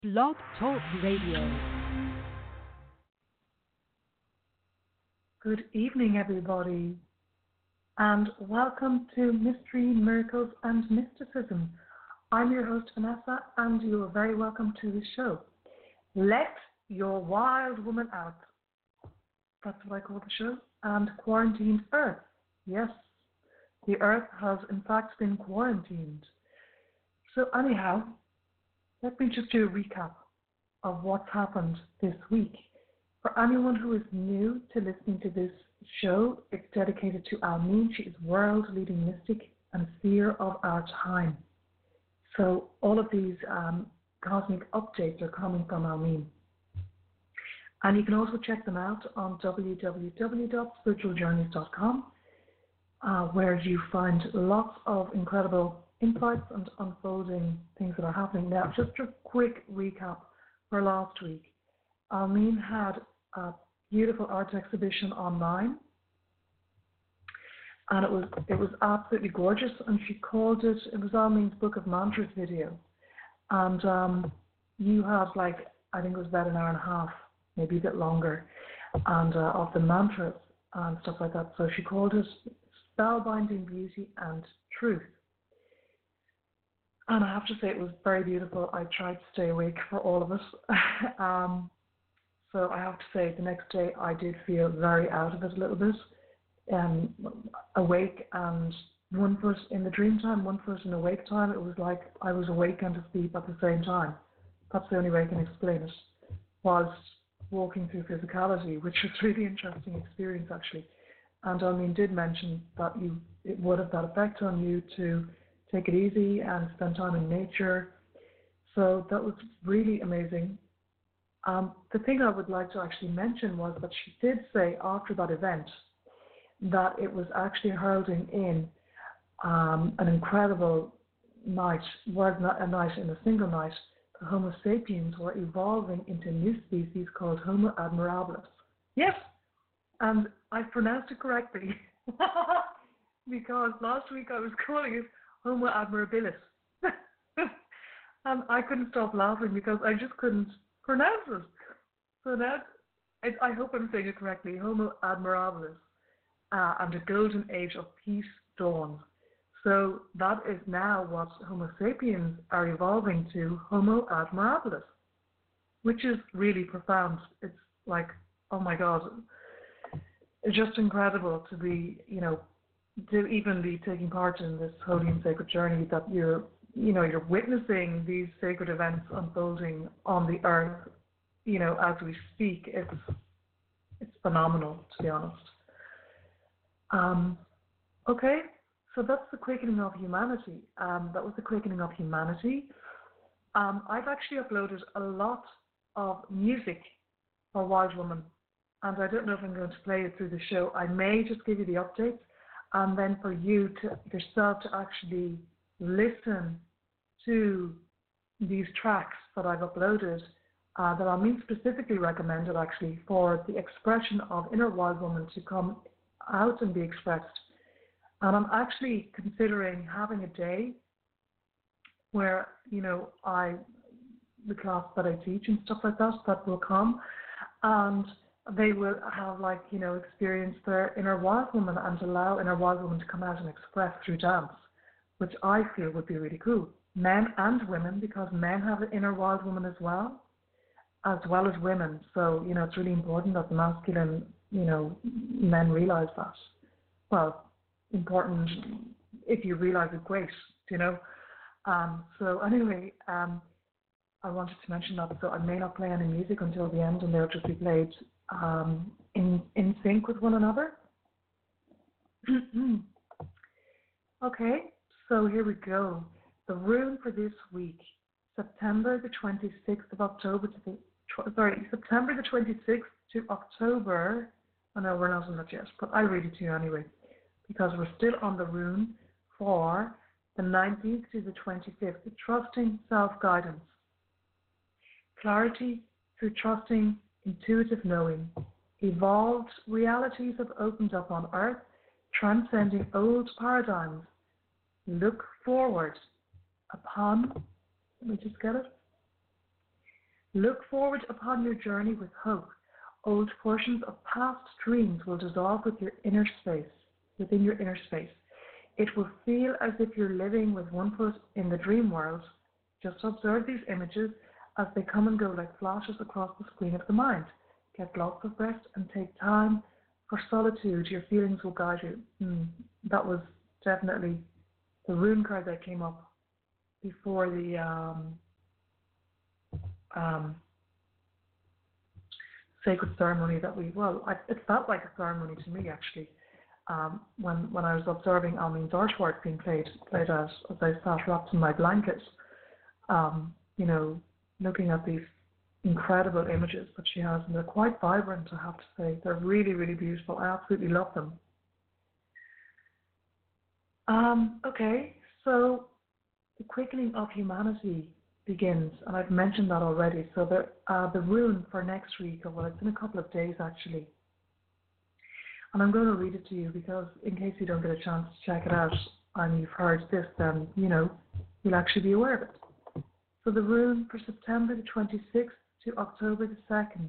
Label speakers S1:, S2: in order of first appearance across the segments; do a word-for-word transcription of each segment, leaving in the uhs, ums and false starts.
S1: Blog Talk Radio.
S2: Good evening, everybody, and welcome to Mystery, Miracles, and Mysticism. I'm your host, Vanessa, and you are very welcome to the show. Let your wild woman out. That's what I call the show. And quarantined Earth. Yes, the Earth has in fact been quarantined. So anyhow, let me just do a recap of what's happened this week. For anyone who is new to listening to this show, it's dedicated to Almeen. She is world-leading mystic and seer of our time. So all of these um, cosmic updates are coming from Almeen. And you can also check them out on w w w dot spiritual journeys dot com, uh, where you find lots of incredible insights and unfolding things that are happening. Now, just a quick recap for last week. Almeen had a beautiful art exhibition online, and it was it was absolutely gorgeous. And she called it it was Almeen's Book of Mantras video, and um, you have like I think it was about an hour and a half, maybe a bit longer, and uh, of the mantras and stuff like that. So she called it Spellbinding Beauty and Truth. And I have to say it was very beautiful. I tried to stay awake for all of us. um, so I have to say the next day I did feel very out of it a little bit. Um, awake and one person in the dream time, one person awake time. It was like I was awake and asleep at the same time. That's the only way I can explain it. Whilst walking through physicality, which was a really interesting experience actually. And I mean, did mention that you it would have that effect on you to take it easy and spend time in nature. So that was really amazing. Um, the thing I would like to actually mention was that she did say after that event that it was actually heralding in um, an incredible night, was not a night in a single night. The Homo sapiens were evolving into a new species called Homo admirabilis. Yes, and I pronounced it correctly because last week I was calling it Homo admirabilis. And I couldn't stop laughing because I just couldn't pronounce it. So now, I, I hope I'm saying it correctly, Homo admirabilis, uh, and the golden age of peace dawns. So that is now what Homo sapiens are evolving to, Homo admirabilis, which is really profound. It's like, oh my God, it's just incredible to be, you know, to even be taking part in this holy and sacred journey that you're, you know, you're witnessing these sacred events unfolding on the earth, you know, as we speak. It's it's phenomenal, to be honest. Um, okay, so that's the quickening of humanity. Um, that was the quickening of humanity. Um, I've actually uploaded a lot of music for Wild Woman, and I don't know if I'm going to play it through the show. I may just give you the updates. And then for you to yourself to actually listen to these tracks that I've uploaded, uh, that Almeen specifically recommended actually for the expression of inner wild woman to come out and be expressed. And I'm actually considering having a day where, you know, I, the class that I teach and stuff like that, that will come, and they will have, like, you know, experience their inner wild woman and allow inner wild woman to come out and express through dance, which I feel would be really cool. Men and women, because men have an inner wild woman as well, as well as women. So, you know, it's really important that the masculine, you know, men realize that. Well, important if you realize it, great, you know. Um, so anyway, um, I wanted to mention that. So I may not play any music until the end, and they'll just be played um, in in sync with one another. Okay, so here we go. The rune for this week, September the twenty-sixth of October to the tw- sorry, September the twenty-sixth to October. Oh no, we're not on that yet, but I'll read it to you anyway, because we're still on the rune for the nineteenth to the twenty-fifth. Trusting self-guidance. Clarity through trusting intuitive knowing. Evolved realities have opened up on earth, transcending old paradigms. Look forward upon, let me just get it, Look forward upon your journey with hope. Old portions of past dreams will dissolve with your inner space, within your inner space. It will feel as if you're living with one foot in the dream world. Just observe these images as they come and go like flashes across the screen of the mind. Get lots of rest and take time for solitude. Your feelings will guide you. Mm, that was definitely the rune card that came up before the um, um, sacred ceremony that we, well, I, it felt like a ceremony to me actually. Um, when when I was observing Almin's artwork being played played out as I sat wrapped in my blanket, um, you know, looking at these incredible images that she has, and they're quite vibrant, I have to say. They're really, really beautiful. I absolutely love them. Um, okay, so the quickening of humanity begins, and I've mentioned that already. So the uh, the rune for next week, or well, it's in a couple of days actually. And I'm going to read it to you because in case you don't get a chance to check it out and you've heard this, then, you know, you'll actually be aware of it. So the rune for September the twenty-sixth to October the second.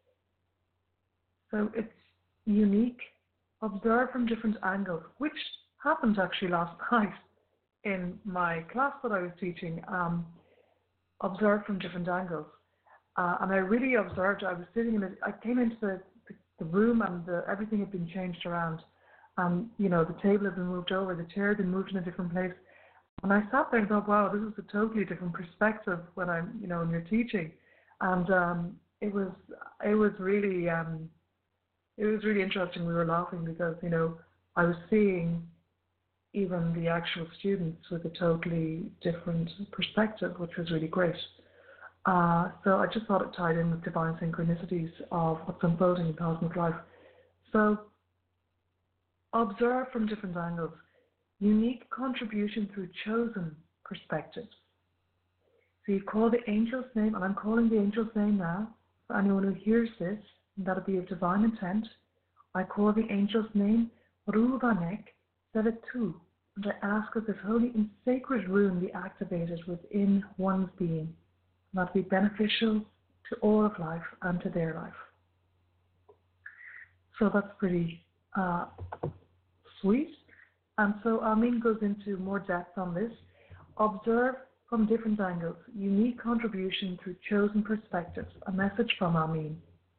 S2: So it's unique. Observe from different angles, which happened actually last night in my class that I was teaching. Um, observe from different angles. Uh, and I really observed, I was sitting in it, I came into the the room and the, everything had been changed around. Um, you know, the table had been moved over, the chair had been moved in a different place. And I sat there and thought, wow, this is a totally different perspective when I'm, you know, when you're teaching. And um, it was, it was really, um, it was really interesting. We were laughing because, you know, I was seeing even the actual students with a totally different perspective, which was really great. Uh, so I just thought it tied in with divine synchronicities of what's unfolding in cosmic life. So observe from different angles, unique contribution through chosen perspectives. So you call the angel's name, and I'm calling the angel's name now. For anyone who hears this, and that'll be of divine intent, I call the angel's name Ruvanek Sevetu, and I ask that this holy and sacred rune be activated within one's being. That be beneficial to all of life and to their life. So that's pretty uh, sweet. And so Almin goes into more depth on this. Observe from different angles, unique contribution through chosen perspectives. A message from Almin.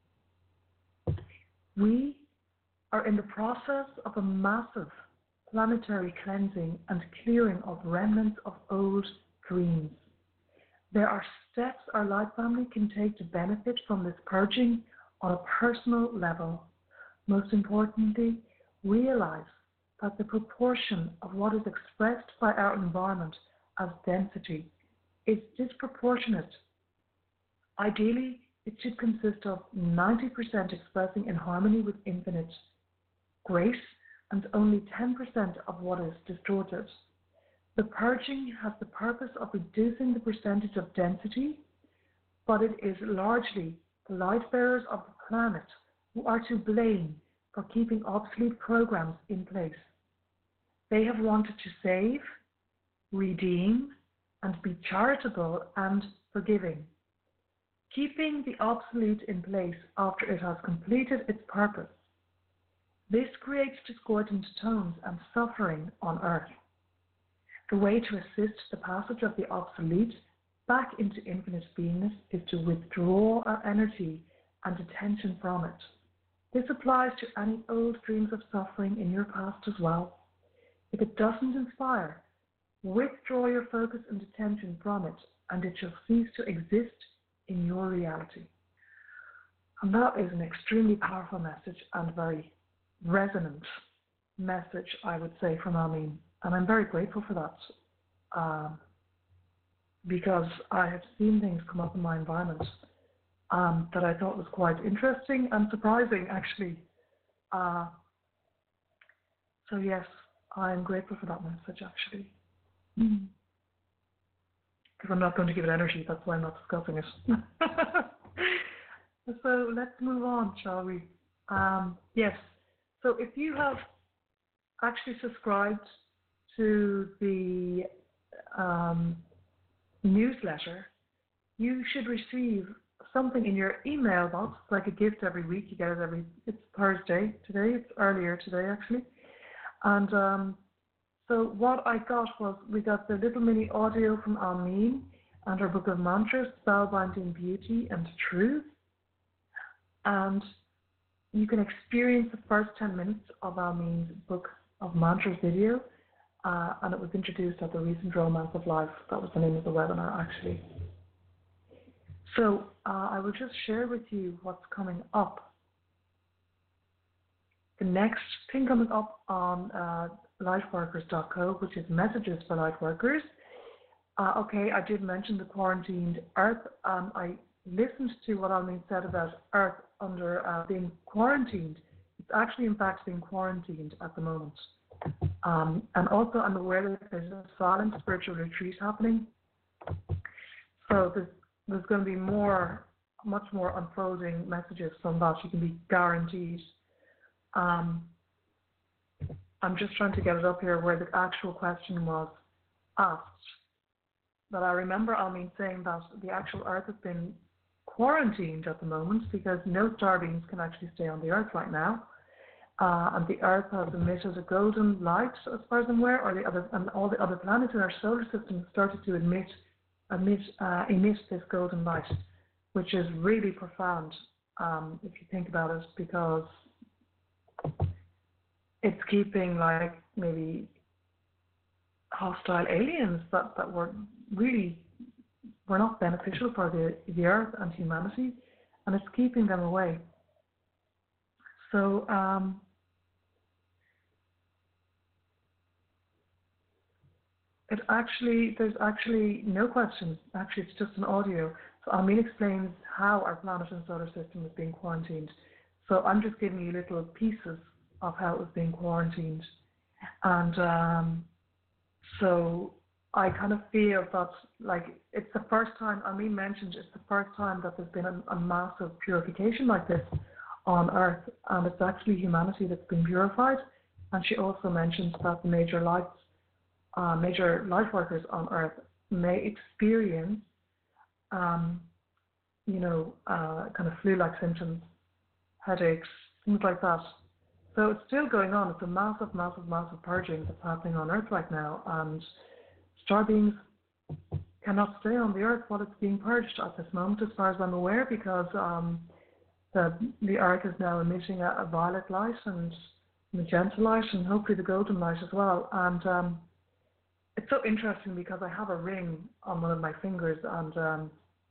S2: We are in the process of a massive planetary cleansing and clearing of remnants of old dreams. There are steps our light family can take to benefit from this purging on a personal level. Most importantly, realize that the proportion of what is expressed by our environment as density is disproportionate. Ideally, it should consist of ninety percent expressing in harmony with infinite grace and only ten percent of what is distorted. The purging has the purpose of reducing the percentage of density, but it is largely the light bearers of the planet who are to blame for keeping obsolete programs in place. They have wanted to save, redeem, and be charitable and forgiving, keeping the obsolete in place after it has completed its purpose. This creates discordant tones and suffering on Earth. The way to assist the passage of the obsolete back into infinite beingness is to withdraw our energy and attention from it. This applies to any old dreams of suffering in your past as well. If it doesn't inspire, withdraw your focus and attention from it, and it shall cease to exist in your reality. And that is an extremely powerful message and very resonant message, I would say, from Almin. And I'm very grateful for that, um, because I have seen things come up in my environment um, that I thought was quite interesting and surprising, actually. Uh, so yes, I'm grateful for that message, actually. Because mm. I'm not going to give it energy, that's why I'm not discussing it. So let's move on, shall we? Um, yes, so if you have actually subscribed to the um, newsletter, you should receive something in your email box, like a gift every week. You get it every, it's Thursday today, it's earlier today actually. And um, so what I got was, we got the little mini audio from Almeen and her book of mantras, Spellbinding Beauty and Truth. And you can experience the first ten minutes of Almeen's book of mantras video. Uh, and it was introduced at the recent Romance of Life. That was the name of the webinar, actually. So uh, I will just share with you what's coming up. The next thing coming up on uh, lightworkers dot co, which is Messages for Lightworkers. Uh, okay, I did mention the quarantined Earth. Um, I listened to what Almeen said about Earth under uh, being quarantined. It's actually, in fact, being quarantined at the moment. Um, and also, I'm aware that there's a silent spiritual retreat happening. So there's, there's going to be more, much more unfolding messages from that. You can be guaranteed. Um, I'm just trying to get it up here where the actual question was asked. But I remember Almeen saying that the actual Earth has been quarantined at the moment because no star beams can actually stay on the Earth right now. Uh, and the Earth has emitted a golden light, as far as I'm aware, or the other, and all the other planets in our solar system have started to emit, emit, uh, emit this golden light, which is really profound um, if you think about it, because it's keeping like maybe hostile aliens that, that were really were not beneficial for the, the Earth and humanity, and it's keeping them away. So um, it actually, there's actually no question. Actually, it's just an audio. So Almeen explains how our planet and solar system is being quarantined. So I'm just giving you little pieces of how it was being quarantined. And um, so I kind of feel that, like, it's the first time, Almeen mentioned it's the first time that there's been a, a massive purification like this on Earth, and it's actually humanity that's been purified. And she also mentioned that the major lights, uh, major light workers on Earth may experience, um, you know, uh, kind of flu-like symptoms, headaches, things like that. So it's still going on. It's a massive, massive, massive purging that's happening on Earth right now, and star beings cannot stay on the Earth while it's being purged at this moment, as far as I'm aware, because um, the the Earth is now emitting a, a violet light and magenta light, and hopefully the golden light as well. And um, it's so interesting because I have a ring on one of my fingers, and um,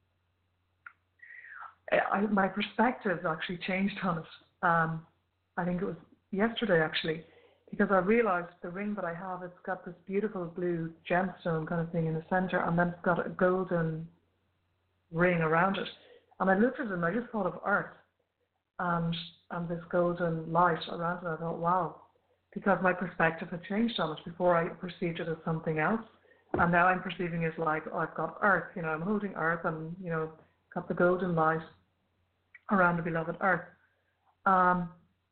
S2: I, my perspective actually changed on it. Um, I think it was yesterday actually, because I realized the ring that I have, it's got this beautiful blue gemstone kind of thing in the center, and then it's got a golden ring around it. And I looked at it and I just thought of Earth and, and this golden light around it. I thought, wow, because my perspective had changed on it. Before I perceived it as something else, and now I'm perceiving it like, oh, I've got Earth, you know, I'm holding Earth and, you know, got the golden light around the beloved Earth. Um,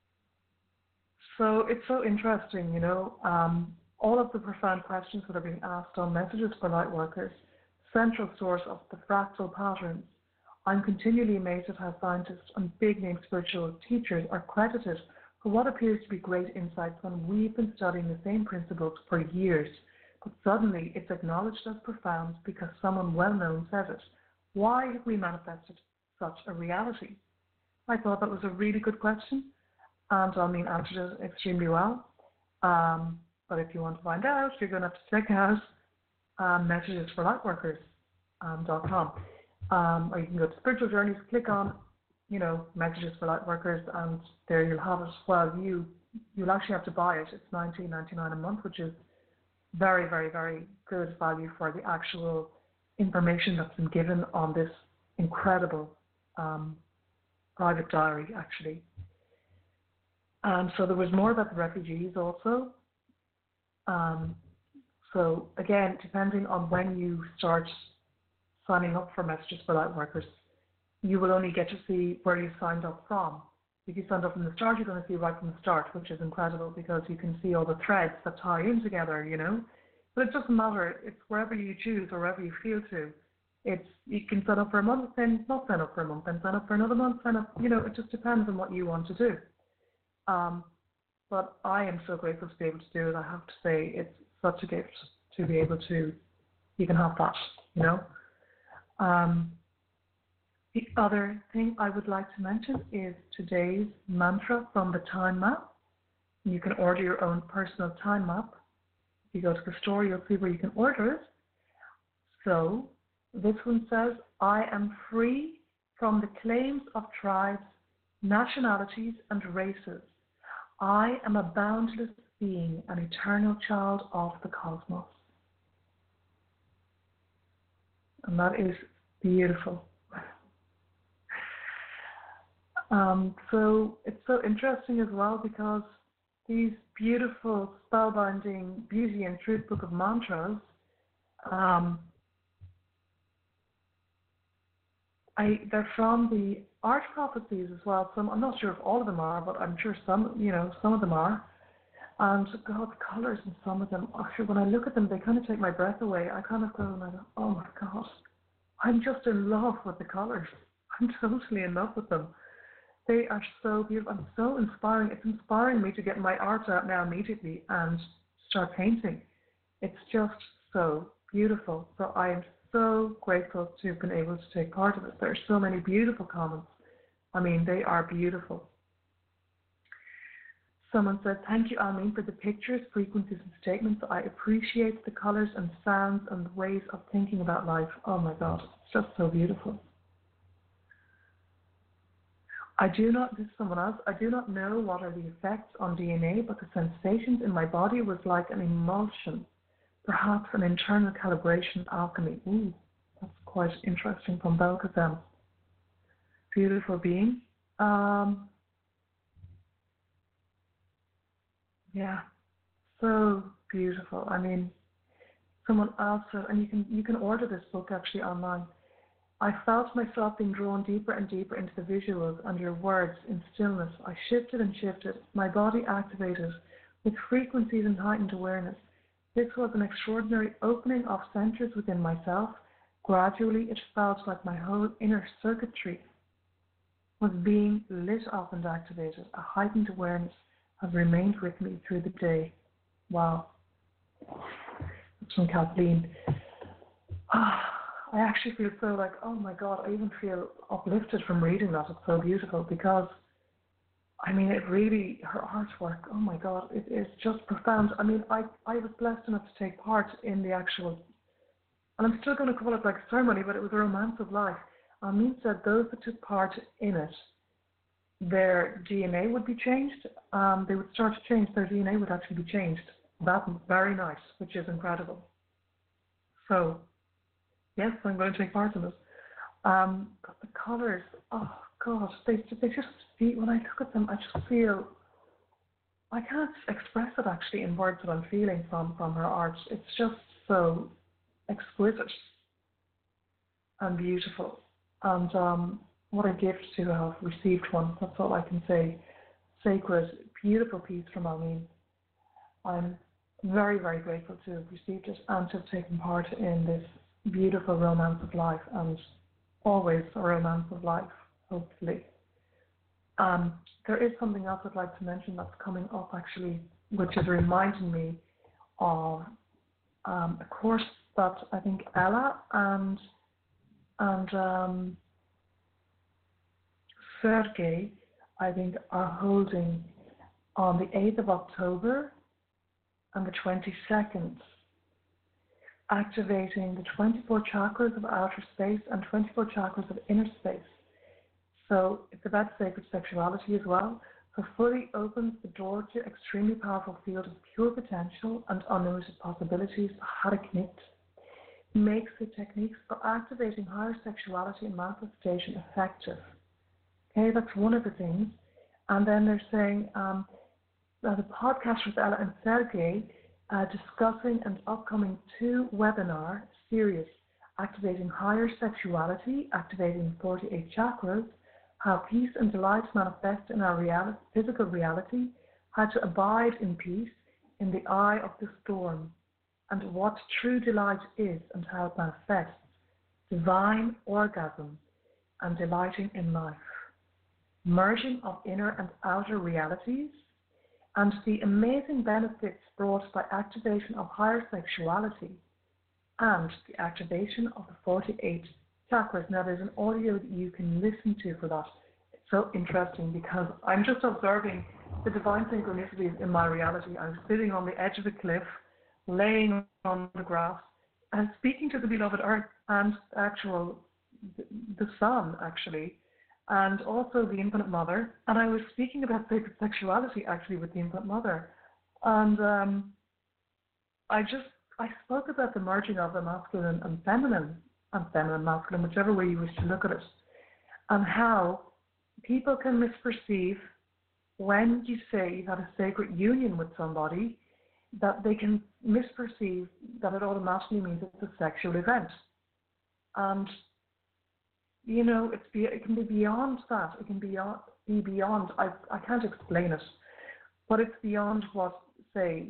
S2: So it's so interesting, you know, um, all of the profound questions that are being asked on Messages for Lightworkers, central source of the fractal patterns. I'm continually amazed at how scientists and big-name spiritual teachers are credited for what appears to be great insights when we've been studying the same principles for years, but suddenly it's acknowledged as profound because someone well-known says it. Why have we manifested such a reality? I thought that was a really good question. And Almeen answered it extremely well. Um, but if you want to find out, you're going to have to check out um, messages for lightworkers dot com. Um, or you can go to Spiritual Journeys, click on, you know, Messages for Lightworkers, and there you'll have it. Well, you, you'll actually have to buy it. It's nineteen ninety-nine a month, which is very, very, very good value for the actual information that's been given on this incredible um, private diary, actually. Um, so there was more about the refugees also. Um, so again, depending on when you start signing up for Messages for Lightworkers, you will only get to see where you signed up from. If you signed up from the start, you're going to see right from the start, which is incredible because you can see all the threads that tie in together, you know. But it doesn't matter. It's wherever you choose or wherever you feel to. It's you can sign up for a month, then not sign up for a month, then sign up for another month, sign up. You know, it just depends on what you want to do. Um, but I am so grateful to be able to do it. I have to say, it's such a gift to be able to even have that. You know. Um, the other thing I would like to mention is today's mantra from the Time Map. You can order your own personal time map. If you go to the store, you'll see where you can order it. So this one says, I am free from the claims of tribes, nationalities, and races. I am a boundless being, an eternal child of the cosmos. And that is beautiful. Um, so it's so interesting as well because these beautiful, spellbinding beauty and truth book of mantras, um, I, they're from the art prophecies as well. Some, I'm not sure if all of them are, but I'm sure some, you know, some of them are. And God, the colors in some of them, actually, when I look at them, they kind of take my breath away. I kind of go and I go, oh my God, I'm just in love with the colors. I'm totally in love with them. They are so beautiful and so inspiring. It's inspiring me to get my art out now immediately and start painting. It's just so beautiful. So I am so grateful to have been able to take part of it. There are so many beautiful comments. I mean, they are beautiful. Someone said, thank you, Almeen, for the pictures, frequencies, and statements. I appreciate the colors and sounds and the ways of thinking about life. Oh my God, it's just so beautiful. I do not, this is someone else, I do not know what are the effects on D N A, but the sensations in my body was like an emulsion, perhaps an internal calibration alchemy. Ooh, that's quite interesting from Belkacem. Beautiful being. Um, yeah, so beautiful. I mean, someone else said, and you can you can order this book actually online. I felt myself being drawn deeper and deeper into the visuals and your words in stillness. I shifted and shifted, my body activated with frequencies and heightened awareness. This was an extraordinary opening of centers within myself. Gradually, it felt like my whole inner circuitry was being lit up and activated. A heightened awareness has remained with me through the day. Wow. That's from Kathleen. I actually feel so like, oh my God, I even feel uplifted from reading that. It's so beautiful because, I mean, it really, her artwork, oh my God, it is just profound. I mean, I, I was blessed enough to take part in the actual, and I'm still going to call it like a ceremony, but it was a romance of life. Almeen said those that took part in it, their D N A would be changed. Um, they would start to change, their D N A would actually be changed. That's very nice, which is incredible. So, yes, I'm going to take part in this. Um, but the colours, oh God, they they just feel, when I look at them, I just feel, I can't express it actually in words that I'm feeling from, from her art. It's just so exquisite and beautiful. And um, what a gift to have received one. That's all I can say. Sacred, beautiful piece from Almeen. I'm very, very grateful to have received it and to have taken part in this beautiful romance of life, and always a romance of life, hopefully. Um, there is something else I'd like to mention that's coming up actually, which is reminding me of um, a course that I think Ella and and um, Sergey, I think, are holding on the eighth of October and the twenty-second. Activating the twenty-four chakras of outer space and twenty-four chakras of inner space. So it's about sacred sexuality as well. So fully opens the door to extremely powerful field of pure potential and unlimited possibilities, how to connect. Makes the techniques for activating higher sexuality and manifestation effective. Okay, that's one of the things. And then they're saying um, uh, the podcast with Ella and Sergey Uh, discussing an upcoming two webinar series, activating higher sexuality, activating forty-eight chakras, how peace and delight manifest in our reality, physical reality, how to abide in peace in the eye of the storm, and what true delight is and how it manifests. divine orgasm, and delighting in life, merging of inner and outer realities, and the amazing benefits brought by activation of higher sexuality and the activation of the forty-eight chakras. Now, there's an audio that you can listen to for that. It's so interesting because I'm just observing the divine synchronicities in my reality. I'm sitting on the edge of a cliff, laying on the grass, and speaking to the beloved earth and actual, the sun, actually, and also the Infinite Mother. And I was speaking about sacred sexuality, actually, with the Infinite Mother. And um, I just, I spoke about the merging of the masculine and feminine, and feminine, masculine, whichever way you wish to look at it, and how people can misperceive when you say you've had a sacred union with somebody, that they can misperceive that it automatically means it's a sexual event. And, you know, it's be, it can be beyond that. It can be beyond, be beyond I, I can't explain it, but it's beyond what, say,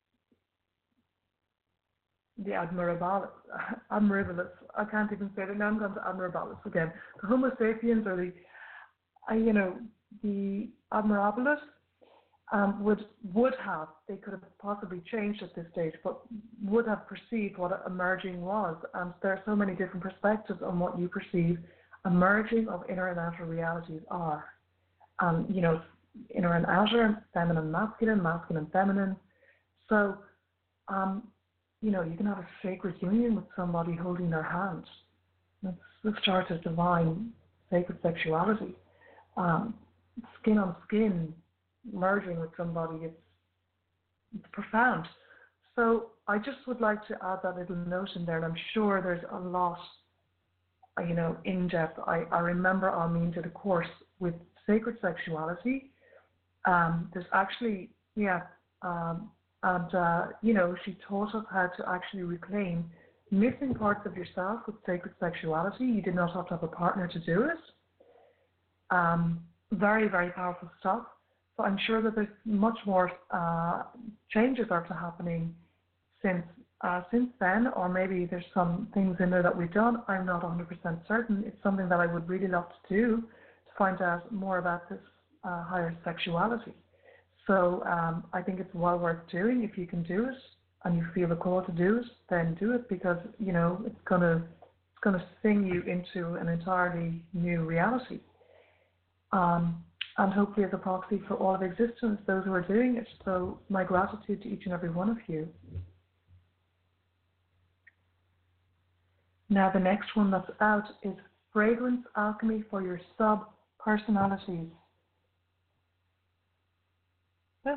S2: the admirabilis, admirabilis, I can't even say it, now I'm going to admirabilis again. The Homo sapiens, or the, uh, you know, the admirabilis, um, would would have, they could have possibly changed at this stage, but would have perceived what a merging was. And there are so many different perspectives on what you perceive a merging of inner and outer realities are. Um, you know, inner and outer, feminine, masculine, masculine, feminine. So, um, you know, you can have a sacred union with somebody holding their hand. That's the start of divine sacred sexuality. Um, skin on skin, merging with somebody, it's, it's profound. So I just would like to add that little note in there, and I'm sure there's a lot, you know, in depth. I, I remember Almeen did a course with sacred sexuality. Um, there's actually, yeah, um, and, uh, you know, she taught us how to actually reclaim missing parts of yourself with sacred sexuality. You did not have to have a partner to do it. Um, very, very powerful stuff. So I'm sure that there's much more uh, changes are happening since uh, since then, or maybe there's some things in there that we've done. I'm not one hundred percent certain. It's something that I would really love to do, to find out more about this uh, higher sexuality. So um, I think it's well worth doing. If you can do it and you feel the call to do it, then do it, because, you know, it's gonna it's gonna sing you into an entirely new reality. Um, and hopefully as a proxy for all of existence, those who are doing it. So my gratitude to each and every one of you. Now the next one that's out is Fragrance Alchemy for Your Sub-Personalities. Yeah.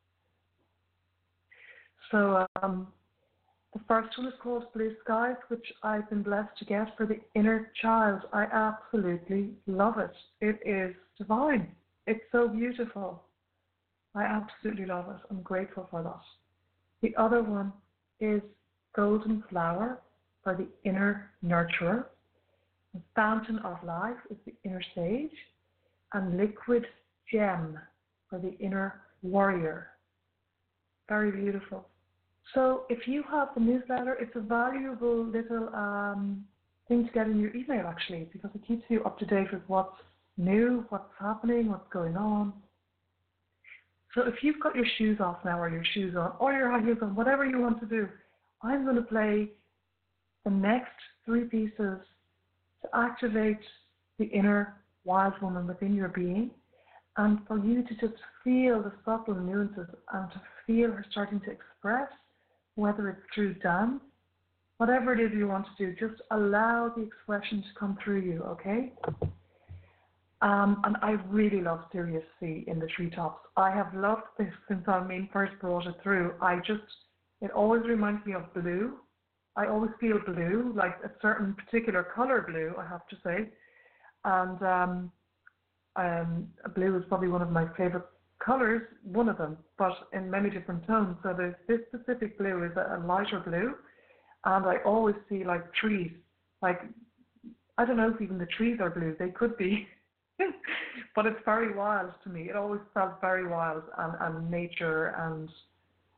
S2: So um, the first one is called Blue Skies, which I've been blessed to get for the inner child. I absolutely love it. It is divine. It's so beautiful. I absolutely love it. I'm grateful for that. The other one is Golden Flower for the inner nurturer. The Fountain of Life is the inner sage. And Liquid Gem for the inner warrior. Very beautiful. So if you have the newsletter, it's a valuable little um, thing to get in your email, actually, because it keeps you up to date with what's new, what's happening, what's going on. So if you've got your shoes off now, or your shoes on, or your high heels on, whatever you want to do, I'm going to play the next three pieces to activate the inner wild woman within your being, and for you to just feel the subtle nuances and to feel her starting to express, whether it's through dance, whatever it is you want to do, just allow the expression to come through you, okay? Um, and I really love Sirius C in the Treetops. I have loved this since Almeen first brought it through. I just, it always reminds me of blue. I always feel blue, like a certain particular color blue, I have to say. And um, um, blue is probably one of my favorite colors, one of them, but in many different tones. So there's this specific blue is a, a lighter blue, and I always see like trees, like, I don't know if even the trees are blue, they could be, but it's very wild to me. It always felt very wild, and, and nature and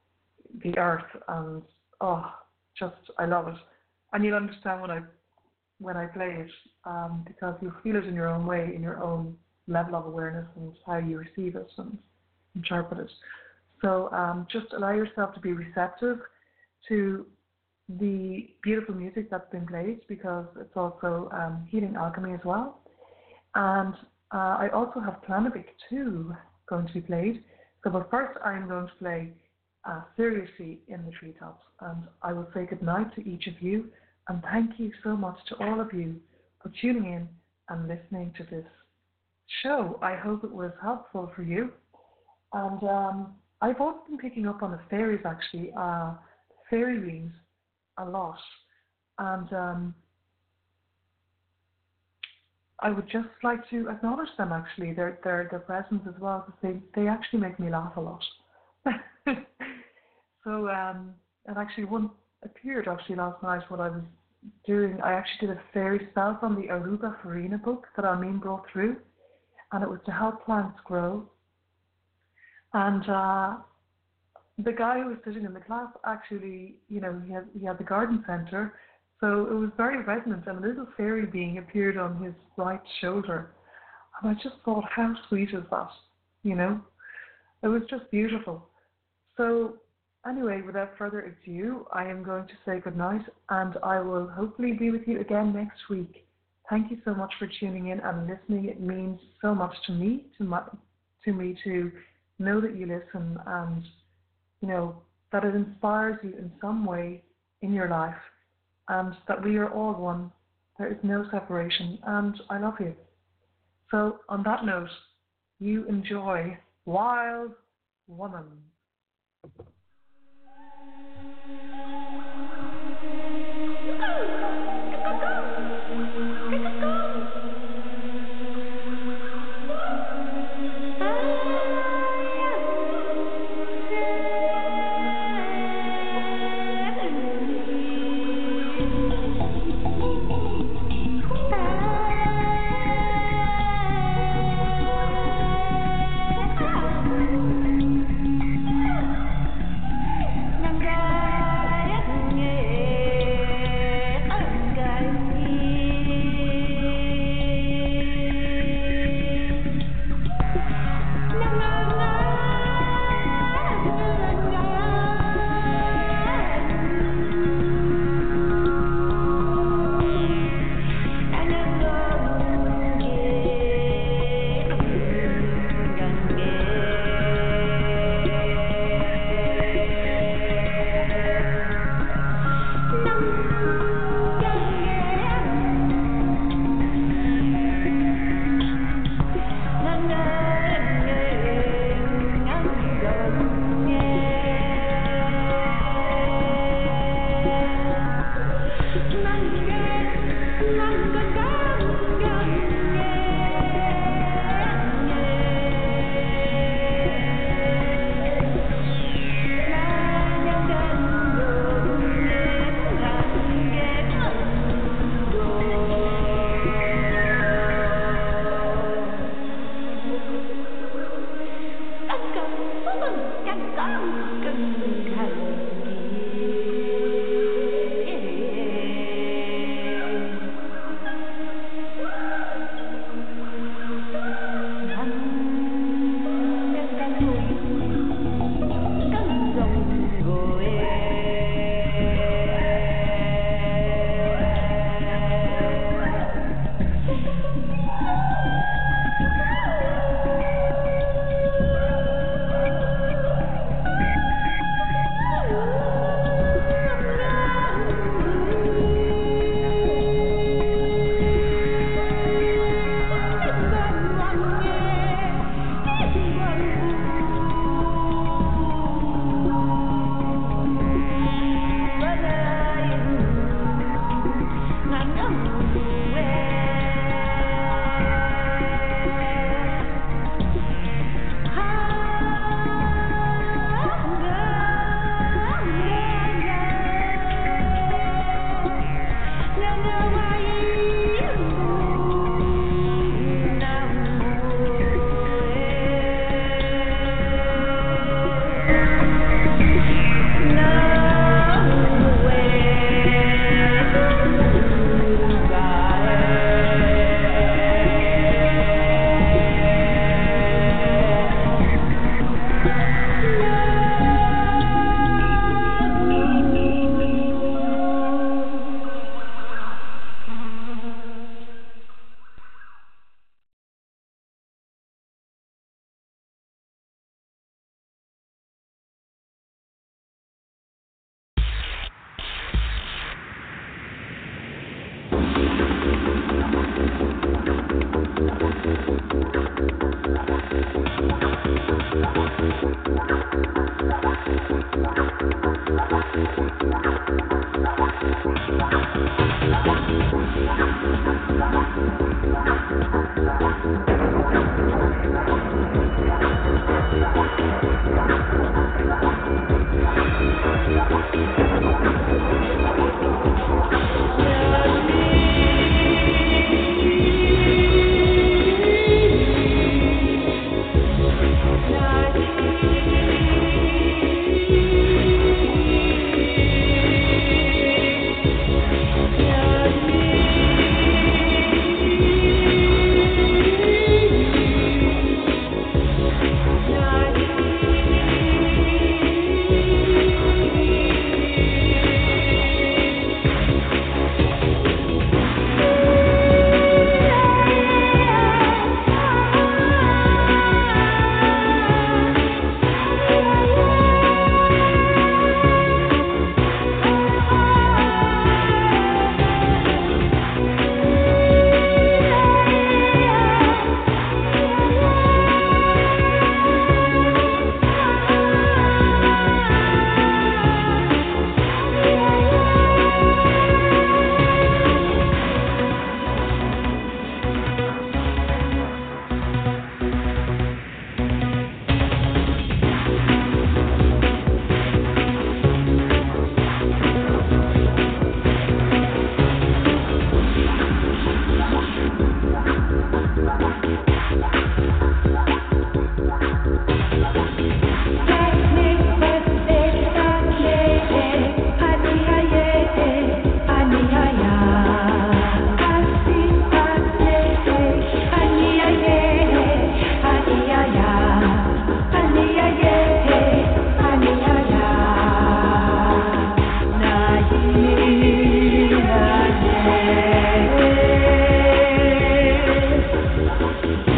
S2: the earth, and oh, just, I love it. And you'll understand when I when I play it, um, because you feel it in your own way, in your own level of awareness and how you receive it and interpret it. So um, just allow yourself to be receptive to the beautiful music that's been played, because it's also um, healing alchemy as well. And uh, I also have Planovic two going to be played. So, but first I'm going to play uh, Seriously in the Treetops, and I will say goodnight to each of you, and thank you so much to all of you for tuning in and listening to this show. I hope it was helpful for you. And um, I've also been picking up on the fairies, actually, uh, fairy rings a lot. And um, I would just like to acknowledge them, actually, their their, their presence as well, because they, they actually make me laugh a lot. So, um, and actually one appeared actually last night what I was doing. I actually did a fairy spell from the Aruba Farina book that Armin brought through, and it was to help plants grow. And uh, the guy who was sitting in the class actually, you know, he had, he had the garden center, so it was very resonant, and a little fairy being appeared on his right shoulder. And I just thought, how sweet is that, you know? It was just beautiful. So anyway, without further ado, I am going to say goodnight, and I will hopefully be with you again next week. Thank you so much for tuning in and listening. It means so much to me, to my, to me to know that you listen, and you know that it inspires you in some way in your life, and that we are all one. There is no separation, and I love you. So on that note, you enjoy Wild Woman.
S3: Thank you.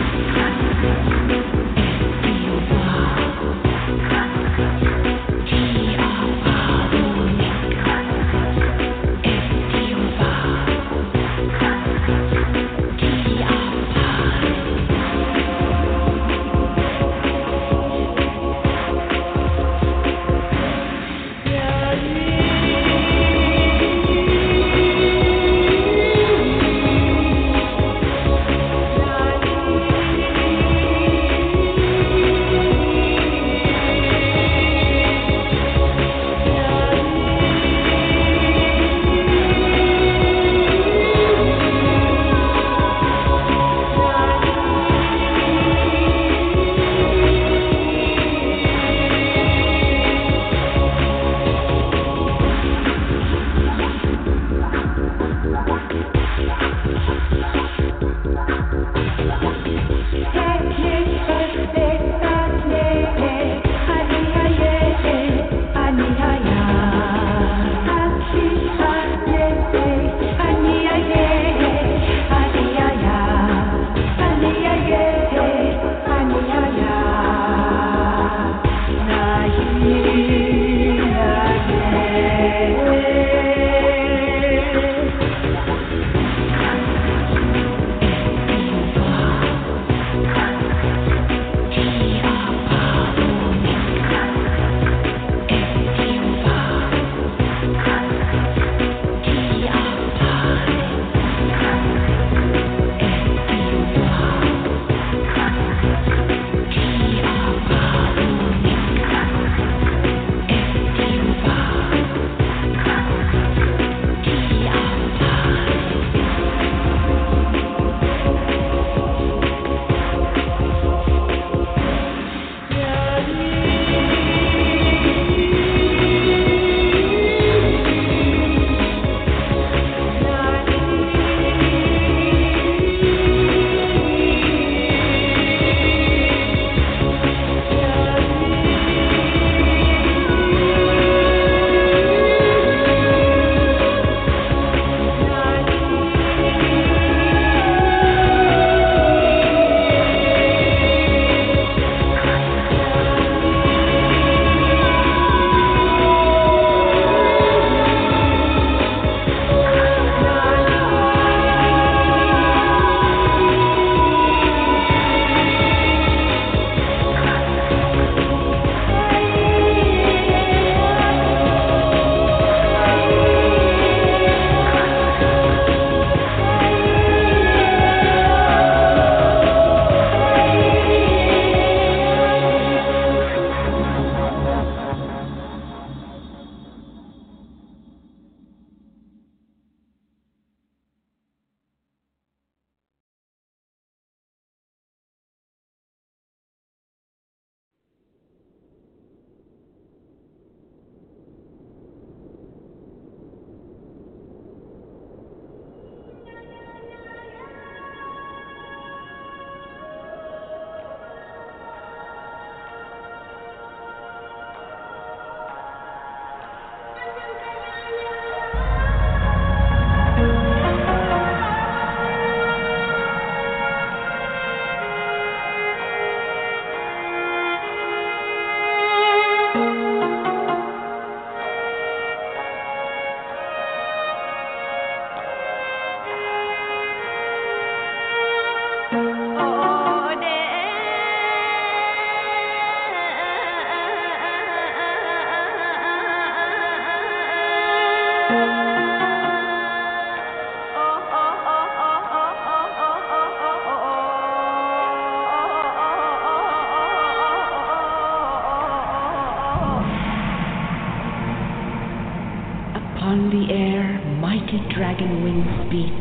S3: beat.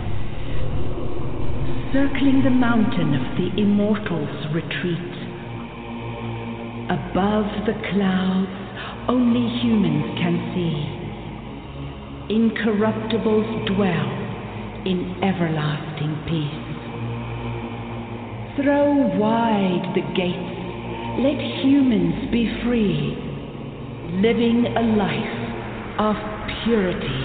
S3: Circling the mountain of the immortals retreat. Above the clouds, only humans can see. Incorruptibles dwell in everlasting peace. Throw wide the gates, let humans be free, living a life of purity.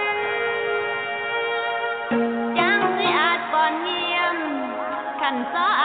S4: Hãy subscribe cho kênh Ghiền Mì Gõ để không bỏ lỡ